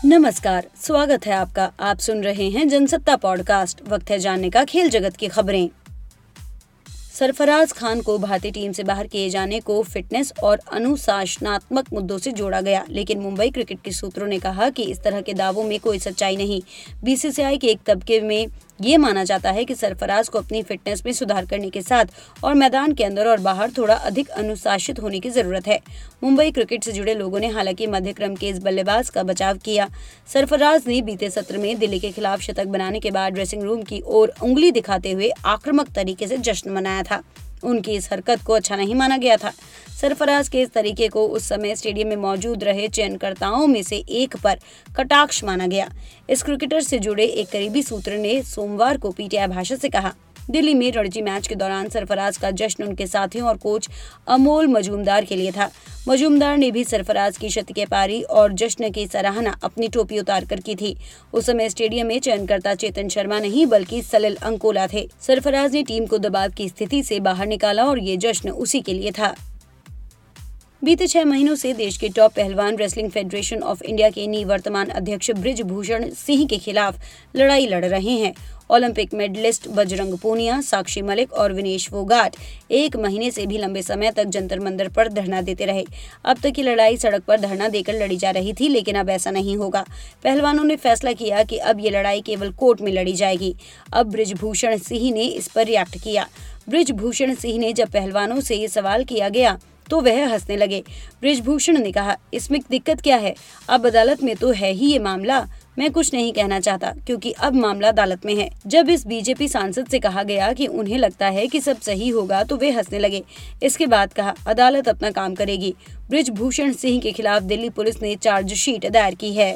नमस्कार, स्वागत है आपका। आप सुन रहे हैं जनसत्ता पॉडकास्ट। वक्त है जानने का खेल जगत की खबरें। सरफराज खान को भारतीय टीम से बाहर किए जाने को फिटनेस और अनुशासनात्मक मुद्दों से जोड़ा गया, लेकिन मुंबई क्रिकेट के सूत्रों ने कहा कि इस तरह के दावों में कोई सच्चाई नहीं। बीसीसीआई के एक तबके में ये माना जाता है कि सरफराज को अपनी फिटनेस में सुधार करने के साथ और मैदान के अंदर और बाहर थोड़ा अधिक अनुशासित होने की जरूरत है। मुंबई क्रिकेट से जुड़े लोगों ने हालांकि मध्यक्रम के इस बल्लेबाज का बचाव किया। सरफराज ने बीते सत्र में दिल्ली के खिलाफ शतक बनाने के बाद ड्रेसिंग रूम की ओर उंगली दिखाते हुए आक्रामक तरीके से जश्न मनाया था। उनकी इस हरकत को अच्छा नहीं माना गया था। सरफराज के इस तरीके को उस समय स्टेडियम में मौजूद रहे चयनकर्ताओं में से एक पर कटाक्ष माना गया। इस क्रिकेटर से जुड़े एक करीबी सूत्र ने सोमवार को पीटीआई भाषा से कहा, दिल्ली में रणजी मैच के दौरान सरफराज का जश्न उनके साथियों और कोच अमोल मजूमदार के लिए था। मजूमदार ने भी सरफराज की शतकीय पारी और जश्न की सराहना अपनी टोपी उतार कर की थी। उस समय स्टेडियम में चयनकर्ता चेतन शर्मा नहीं बल्कि सलिल अंकोला थे। सरफराज ने टीम को दबाव की स्थिति से बाहर निकाला और ये जश्न उसी के लिए था। बीते 6 महीनों से देश के टॉप पहलवान रेसलिंग फेडरेशन ऑफ इंडिया के निवर्तमान अध्यक्ष बृजभूषण सिंह के खिलाफ लड़ाई लड़ रहे हैं। ओलंपिक मेडलिस्ट बजरंग पूनिया, साक्षी मलिक और विनेश फोगाट 1 महीने से भी लंबे समय तक जंतर मंतर पर धरना देते रहे। अब तक की लड़ाई सड़क पर धरना देकर लड़ी जा रही थी, लेकिन अब ऐसा नहीं होगा। पहलवानों ने फैसला किया कि अब ये लड़ाई केवल कोर्ट में लड़ी जाएगी। अब बृजभूषण सिंह ने इस पर रिएक्ट किया। बृजभूषण सिंह ने जब पहलवानों से ये सवाल किया गया तो वह हंसने लगे। बृजभूषण ने कहा, इसमें दिक्कत क्या है? अब अदालत में तो है ही ये मामला। मैं कुछ नहीं कहना चाहता क्योंकि अब मामला अदालत में है। जब इस बीजेपी सांसद से कहा गया कि उन्हें लगता है कि सब सही होगा तो वे हंसने लगे। इसके बाद कहा, अदालत अपना काम करेगी। बृजभूषण सिंह के खिलाफ दिल्ली पुलिस ने चार्जशीट दायर की है।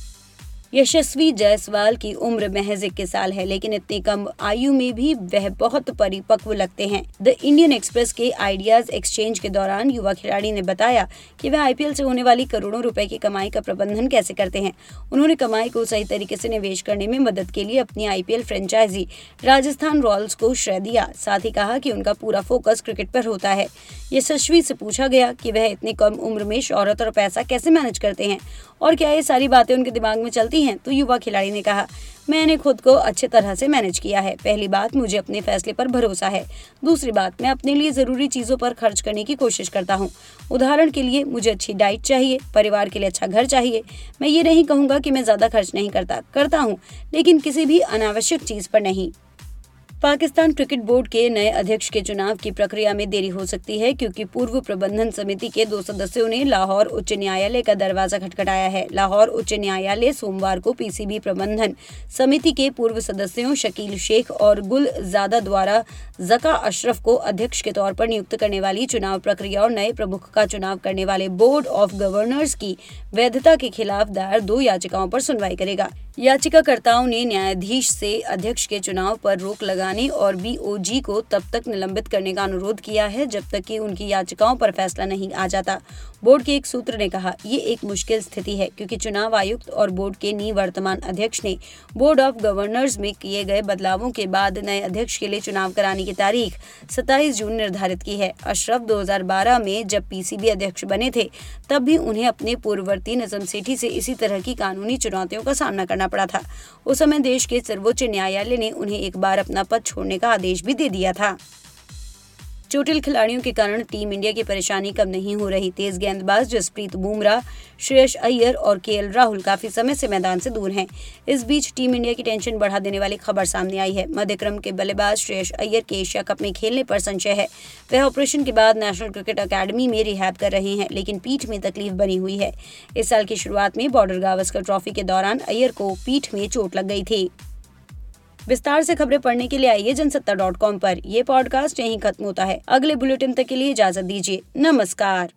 यशस्वी जायसवाल की उम्र महज 21 साल है, लेकिन इतनी कम आयु में भी वह बहुत परिपक्व लगते हैं। द इंडियन एक्सप्रेस के आइडियाज एक्सचेंज के दौरान युवा खिलाड़ी ने बताया कि वह आईपीएल से होने वाली करोड़ों रुपए की कमाई का प्रबंधन कैसे करते हैं। उन्होंने कमाई को सही तरीके से निवेश करने में मदद के लिए अपनी आईपीएल फ्रेंचाइजी राजस्थान रॉयल्स को श्रेय दिया। साथ ही कहा कि उनका पूरा फोकस क्रिकेट पर होता है। यशस्वी से पूछा गया कि वह इतनी कम उम्र में शोहरत और पैसा कैसे मैनेज करते हैं और क्या ये सारी बातें उनके दिमाग में चलती हैं, तो युवा खिलाड़ी ने कहा, मैंने खुद को अच्छे तरह से मैनेज किया है। पहली बात, मुझे अपने फैसले पर भरोसा है। दूसरी बात, मैं अपने लिए जरूरी चीजों पर खर्च करने की कोशिश करता हूँ। उदाहरण के लिए मुझे अच्छी डाइट चाहिए, परिवार के लिए अच्छा घर चाहिए। मैं ये नहीं कहूँगा कि मैं ज्यादा खर्च नहीं करता हूँ, लेकिन किसी भी अनावश्यक चीज पर नहीं। पाकिस्तान क्रिकेट बोर्ड के नए अध्यक्ष के चुनाव की प्रक्रिया में देरी हो सकती है क्योंकि पूर्व प्रबंधन समिति के 2 सदस्यों ने लाहौर उच्च न्यायालय का दरवाजा खटखटाया है। लाहौर उच्च न्यायालय सोमवार को पीसीबी प्रबंधन समिति के पूर्व सदस्यों शकील शेख और गुलजादा द्वारा जका अशरफ को अध्यक्ष के तौर पर नियुक्त करने वाली चुनाव प्रक्रिया और नए प्रमुख का चुनाव करने वाले बोर्ड ऑफ गवर्नर्स की वैधता के खिलाफ दायर 2 याचिकाओं पर सुनवाई करेगा। याचिकाकर्ताओं ने न्यायाधीश से अध्यक्ष के चुनाव पर रोक लगाने और बीओजी को तब तक निलंबित करने का अनुरोध किया है जब तक कि उनकी याचिकाओं पर फैसला नहीं आ जाता। बोर्ड के एक सूत्र ने कहा, ये एक मुश्किल स्थिति है क्योंकि चुनाव आयुक्त और बोर्ड के निवर्तमान अध्यक्ष ने बोर्ड ऑफ गवर्नर्स में किए गए बदलावों के बाद नए अध्यक्ष के लिए चुनाव कराने की तारीख 27 जून निर्धारित की है। अशरफ 2012 में जब पीसीबी अध्यक्ष बने थे तब भी उन्हें अपने पूर्ववर्ती नजम सेठी से इसी तरह की कानूनी चुनौतियों का सामना करना पड़ा था। उस समय देश के सर्वोच्च न्यायालय ने उन्हें एक बार अपना पद छोड़ने का आदेश भी दे दिया था। चोटिल खिलाड़ियों के कारण टीम इंडिया की परेशानी कम नहीं हो रही। तेज गेंदबाज जसप्रीत बुमराह, श्रेयस अय्यर और केएल राहुल काफी समय से मैदान से दूर हैं। इस बीच टीम इंडिया की टेंशन बढ़ा देने वाली खबर सामने आई है। मध्यक्रम के बल्लेबाज श्रेयस अय्यर के एशिया कप में खेलने पर संशय है। वह ऑपरेशन के बाद नेशनल क्रिकेट अकेडमी में रिहैब कर रहे हैं, लेकिन पीठ में तकलीफ बनी हुई है। इस साल की शुरुआत में बॉर्डर गावस्कर ट्रॉफी के दौरान अय्यर को पीठ में चोट लग गई थी। विस्तार से खबरें पढ़ने के लिए आइए जनसत्ता.com पर। यह पॉडकास्ट यहीं खत्म होता है। अगले बुलेटिन तक के लिए इजाजत दीजिए। नमस्कार।